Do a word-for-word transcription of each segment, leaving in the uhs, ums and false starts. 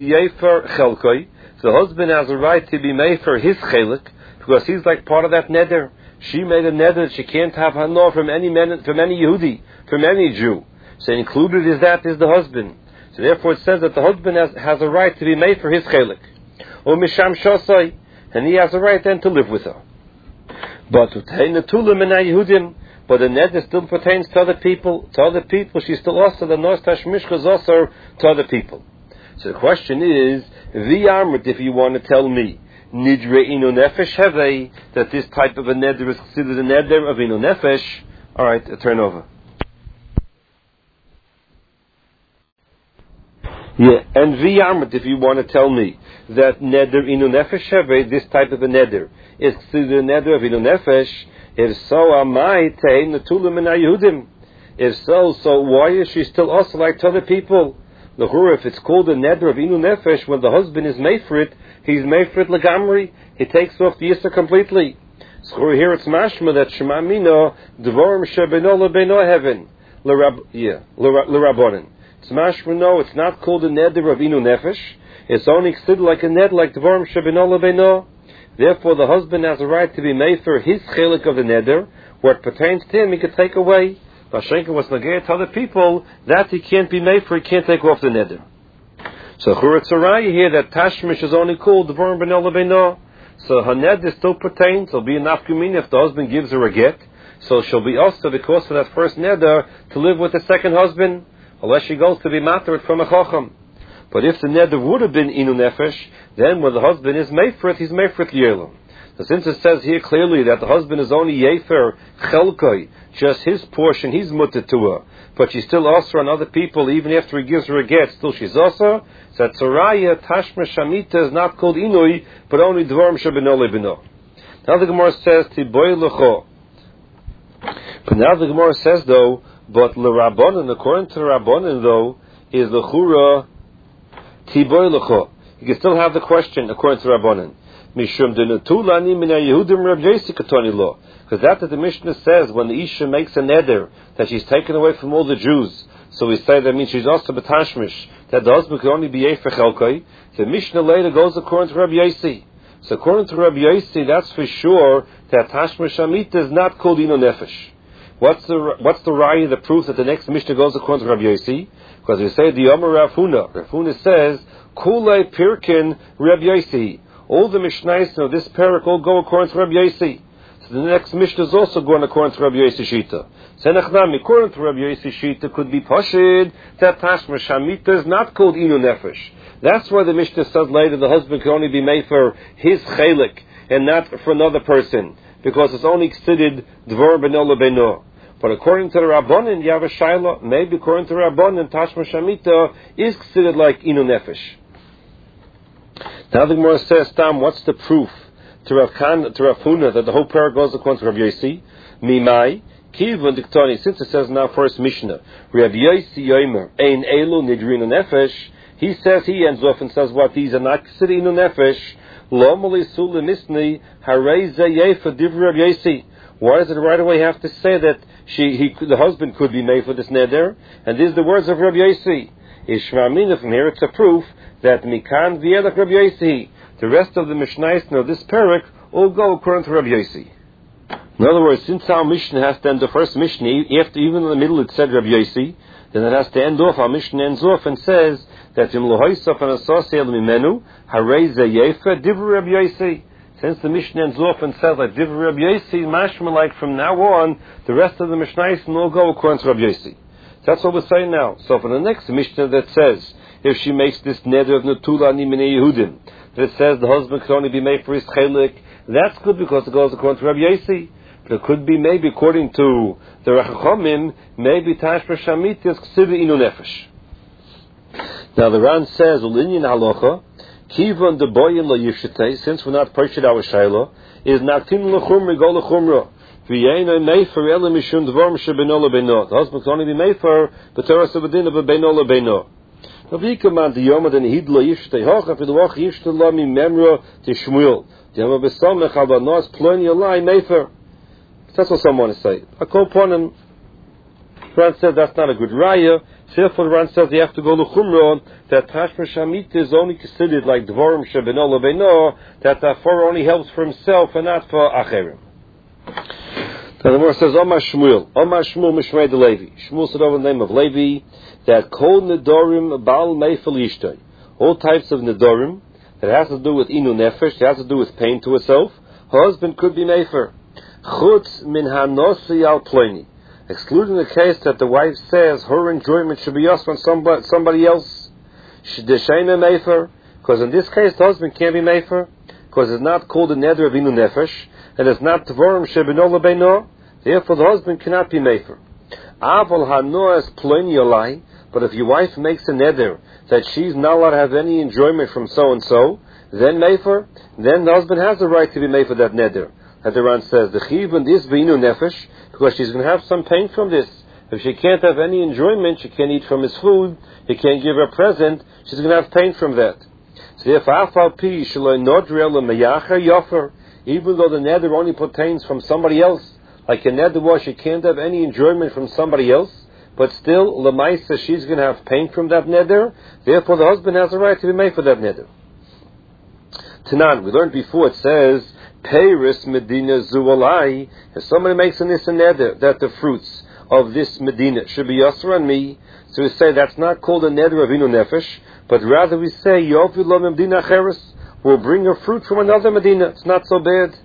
Yefer Chelkoi. So the husband has a right to be made for his chelik because he's like part of that neder. She made a neder that she can't have hanor from any man, from any Yehudi, from any Jew. So included is that is the husband. So therefore it says that the husband has, has a right to be made for his chelik. Or misham shosai, and he has a right then to live with her. But but the neder still pertains to other people. To other people, she's still also the nos tashmishka is also to other people. So the question is, v'yamrit, if you want to tell me, nidre inu nefesh hevei, that this type of a neder is considered a neder of inu nefesh. All right, a turn over. Yeah, and v'yamrit, if you want to tell me that neder inu nefesh hevei, this type of a neder is considered a neder of inu nefesh. If so, amai tein netulim min haYehudim. If so, so why is she still also like to other people? The hura, if it's called a neder of inu nefesh, when the husband is made for it, he's made for it legamri. He takes off the yisra completely. So here it's mashma that shema mino dvorim shebeno lebeno heaven l'rab yeah l'rabonin. It's mashma no, it's not called a neder of inu nefesh. It's only considered like a neder like dvorim shebeno lebeno. Therefore, the husband has a right to be made for his chelik of the neder. Where it pertains to him, he could take away. Vashenka was negayah to other people, that he can't be made for, he can't take off the neder. So Churat Saraya here, that Tashmish is only called the Vorim Beno Lebeno. So her neder still pertains, it'll be an afkumina if the husband gives her a get. So she'll be also, because of that first neder, to live with the second husband, unless she goes to be matter from a chacham. But if the neder would have been inu nefesh, then when the husband is made for it, he's made for it yearly. So since it says here clearly that the husband is only yefer chelkoi, just his portion, he's mutter to her, but she's still also on other people, even after he gives her a get, still she's also. So that Tzaraya, Tashma Shamita is not called inui, but only Dvorim Shabeno Lebeno. Now the Gemara says, Tiboy Lecho. But now the Gemara says though, but L'Rabbonin, according to the Rabbonin though, is L'Chura Tiboy Lecho. You can still have the question according to Rabbonin. Mishum denutulani min haYehudim Reb Yossi katoni lo. Because that that the Mishnah says when the Isha makes a neder that she's taken away from all the Jews, so we say that means she's also betashmish, that the husband can only be yefer chelkai. The Mishnah later goes according to Reb Yossi. So according to Reb Yossi, that's for sure that tashmish amita is not called inu nefesh. What's the what's the raya, the proof that the next Mishnah goes according to Reb Yossi? Because we say the Yomer Rav Huna. Rav Huna says kulei pirkin Reb Yossi. All the Mishnayos of this parak all go according to Reb Yossi. So the next Mishnah is also going according to Reb Yossi Shita. Senachnami, according to Reb Yossi Shita, could be pashid that Tashma Shamita is not called inu nefesh. That's why the Mishnah says later the husband can only be made for his chelik and not for another person, because it's only considered dvor beno lebeno. But according to the Rabbanin, you have a shaila. Maybe according to the Rabbanin, Tashma Shamita is considered like inu nefesh. Now the Gemara says, Tam, what's the proof to Rav Khan, to Rav Huna, that the whole parak goes according to Rav Yossi? Mimai, Kivun Diktoni, since it says now first Mishnah, Rav Yossi Yomer, Ein Elu Nidrinu Nefesh, he says, he ends off and says what, these are not considered inu nefesh, Lo Mali Sula Misni, Harei Zeyefa Div Rav Yossi. Why does it right away have to say that she, he, the husband could be made for this neder? And these are the words of Rav Yossi. Ishma'amina, from here it's a proof that Mikan V'yelach Rav Yossi, the rest of the Mishnayos of this parak all go according to Rav Yossi. In other words, since our Mishnah has to end the first Mishnah, after even in the middle it said Rav Yossi, then it has to end off, our Mishnah ends off and says that Im Lohoisaf and Asosel Mimenu, Harei Zeyefa, Divru Rav Yossi. Since the Mishnah ends off and says that Divru Rav Yossi, mashma like from now on, the rest of the Mishnayos all go according to Rav Yossi. That's what we're saying now. So for the next Mishnah that says, if she makes this neder of Netulani Minei Yehudim, that it says the husband can only be made for his chelik, that's good because it goes according to Rabbi Yossi. But it could be maybe according to the Rachachomim, maybe Tashma Shamit is considered inu nefesh. Now the Ran says, Ulinyan halacha, Kivon de boyin lo yishitei, since we're not purchased our shayla, is naktin l'chumri go l'chumra. The husband can only be made for the Torah Sabadin of a Beno LeBeno. Navikam the Yom and Hidlo Yishtei Hocha for the Wach Yishtelami Memra to Shmuel. The Yom Besamech Abanos Plony Alai Mefer. That's what someone is saying. I call upon him. Friend said that's not a good raya. Therefore, the Ran says you have to go to Chumrah, that Tashma Shamit is only considered like Dvorim Shebeno Lebeino, that the Torah only helps for himself and not for Acherim. Now the Gemara says, Omar Shmuel, Omar Shmuel Mishmei de Levi. Shmuel said over the name of Levi, that Kol Nedorim Baal Meifel Yishtoi. All types of Nedorim, that has to do with Inu Nefesh, that has to do with pain to herself, her husband could be Meifer. Chutz Min HaNosi Al Ploni. Excluding the case that the wife says her enjoyment should be us from somebody, somebody else. Sh'deshayna Meifer. Because in this case, the husband can't be Meifer. Because it's not called a Neder of Inu Nefesh. And it's not Tvorim Shebeno Lebeino. Therefore, the husband cannot be Meifer. Aval HaNoas Ploni Olai. But if your wife makes a Neder that she's not allowed to have any enjoyment from so-and-so, then Meifer, then the husband has the right to be Meifer that Neder. As the Ran says, the Chiyuv is B'inu Nefesh, because she's going to have some pain from this. If she can't have any enjoyment, she can't eat from his food, he can't give her a present, she's going to have pain from that. So therefore, Afal Pi Shaloi Nodrei Lo Meyacher Yofer, even though the Neder only pertains from somebody else, like a Neder was, she can't have any enjoyment from somebody else, but still, Lamaisa, she's going to have pain from that Neder, therefore the husband has a right to be made for that Neder. Tanan, we learned before, it says, Peiris Medina Zualai. If somebody makes an Issa Neder that the fruits of this Medina should be Yasser on me, so we say that's not called a Neder of Inu Nefesh, but rather we say Yovilom Medina Cheres, will bring a fruit from another Medina. It's not so bad.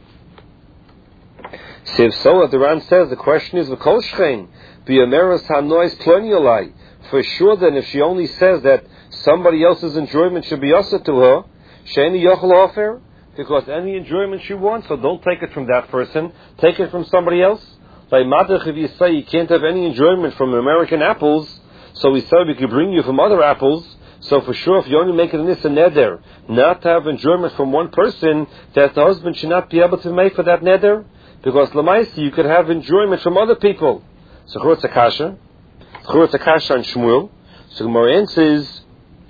So if so, as the Ran says, the question is V'kol Shchein B'yameres HaNois Ploni Olai. For sure, then, if she only says that somebody else's enjoyment should be Yasser to her, Sheini Yochel Ofer. Because any enjoyment she wants, so don't take it from that person, take it from somebody else. Like Madach, if you say you can't have any enjoyment from American apples, so we say we could bring you from other apples, so for sure if you only make it an Issa Neder, not to have enjoyment from one person, that the husband should not be able to make for that Neder, because Lamaisi, you could have enjoyment from other people. So Churutz Akasha, Churutz Akasha and Shmuel, so Gemara answers,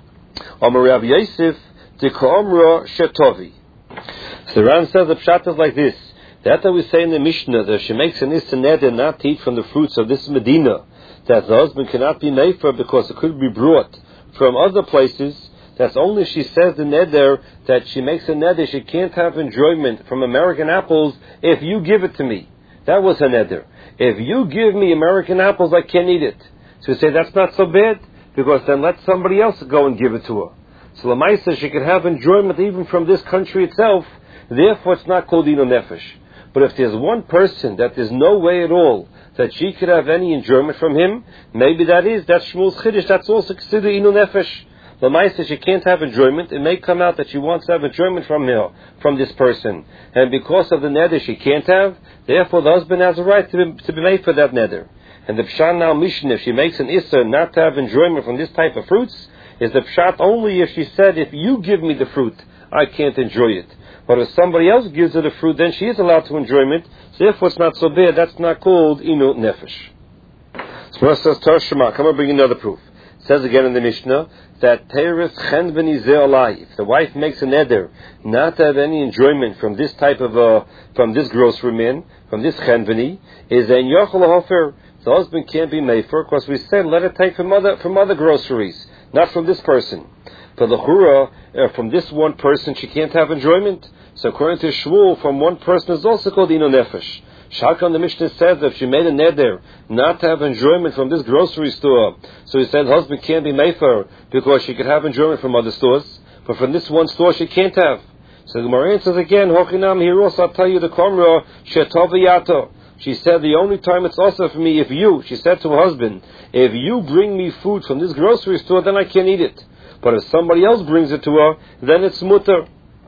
Amar Rav Yosef, Dika'omra Shetovi. So the Ran says the pshat is like this. That that we say in the Mishnah, that if she makes an Issa Neder not to eat from the fruits of this Medina, that the husband cannot be Meifer because it could be brought from other places, that's only she says the Neder, that she makes a Neder, she can't have enjoyment from American apples if you give it to me. That was her Neder. If you give me American apples, I can't eat it. So we say that's not so bad, because then let somebody else go and give it to her. So Lamaisa, she could have enjoyment even from this country itself, therefore it's not called Inu Nefesh. But if there's one person that there's no way at all that she could have any enjoyment from him, maybe that is, that's Shmuel's Chiddush, that's also considered Inu Nefesh. Lamaisa, she can't have enjoyment, it may come out that she wants to have enjoyment from her, from this person. And because of the neder she can't have, therefore the husband has a right to be, to be made for that neder. And the Pshat now Mishnah, if she makes an Issa not to have enjoyment from this type of fruits, is the Pshat only if she said, if you give me the fruit, I can't enjoy it. But if somebody else gives her the fruit, then she is allowed to enjoy it. So therefore it's not so bad. That's not called Inu Nefesh. So it says, Tarshama, come and bring another proof. It says again in the Mishnah, that Teres Chen B'ni Ze'olai, if the wife makes a neder not to have any enjoyment from this type of, uh, from this grocery man, from this Chen B'ni, is ein Yochel Hofer. The husband can't be made for, because we said, let it take from other, from other groceries, not from this person. For the Chura, uh, from this one person, she can't have enjoyment. So according to Shmuel, from one person is also called Inu Nefesh. Shalkan, the Mishnah says that if she made a neder not to have enjoyment from this grocery store, so he said husband can't be made for her because she could have enjoyment from other stores, but from this one store she can't have. So the Gemara answers again, Hochinam Hiros, I'll tell you the Komra, Shetoviyato. She said the only time it's also for me if you, she said to her husband, if you bring me food from this grocery store, then I can't eat it. But if somebody else brings it to her, then it's mutter.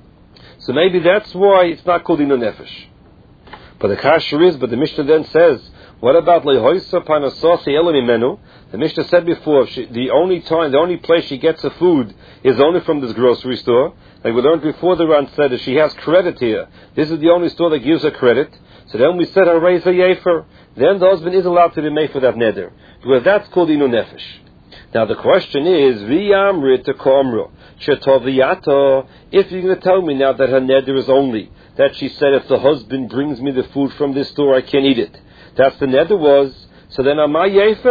So maybe that's why it's not called Inu Nefesh. But the kasher is, but the Mishnah then says, what about lehoisa panasasi elamimenu? The Mishnah said before, she, the only time, the only place she gets the food is only from this grocery store. Like we learned before, the Ran said that she has credit here. This is the only store that gives her credit. So then we said, raise a yefer. Then the husband is allowed to be made for that neder. Because that's called Inu Nefesh. Now the question is, v'yamrit komro shetoviyato. If you're going to tell me now that her neder is only that she said, if the husband brings me the food from this store, I can't eat it. That's the neder was. So then am I yefer?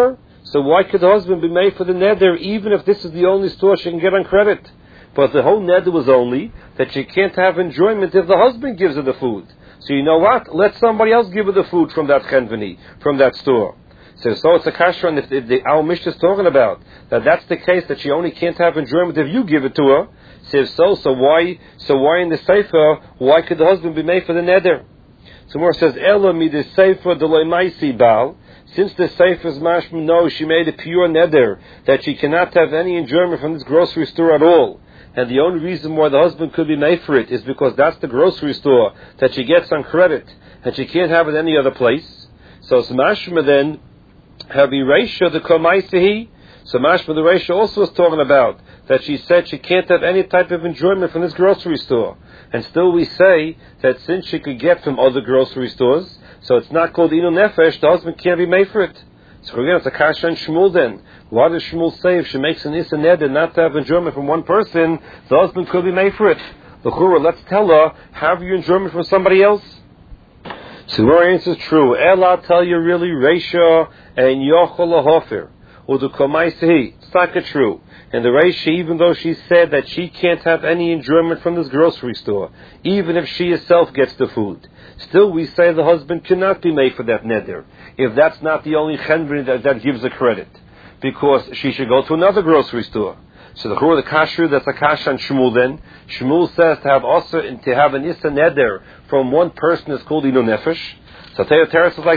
So why could the husband be made for the neder, even if this is the only store she can get on credit? But the whole neder was only that she can't have enjoyment if the husband gives her the food. So you know what? Let somebody else give her the food from that chenveni, from that store. So, so it's a kasha, and if the, the, our Mishnah is talking about that that's the case, that she only can't have enjoyment if you give it to her. So if so, so why, so why in the sefer, why could the husband be made for the neder? So more says, Ela mi the sefer deloi maisi bal. Since the sefer's mashma knows she made a pure neder that she cannot have any enjoyment from this grocery store at all. And the only reason why the husband could be made for it is because that's the grocery store that she gets on credit, and she can't have it any other place. So it's mashma then, have Reisha the Komaisehi. So mashma the Reisha also was talking about that she said she can't have any type of enjoyment from this grocery store. And still we say that since she could get from other grocery stores, so it's not called Inu Nefesh, the husband can't be made for it. So again, it's a kasha and Shmuel then. Why does Shmuel say if she makes an Issa Neder not to have enjoyment from one person, the husband could be made for it? The Chura, let's tell her, have you enjoyment from somebody else? So the answer is true. Ela tell you really, Reisha and Yochel Hofer. Or the Komaisehi. It's not true. And the Reisha, even though she said that she can't have any enjoyment from this grocery store, even if she herself gets the food, still we say the husband cannot be made for that neder, if that's not the only chenveni that, that gives the credit, because she should go to another grocery store. So the Chur, the Kasher, that's a Kasha and Shmuel then. Shmuel says to have also, to have an Issa Neder from one person is called Inu Nefesh. So Teres is like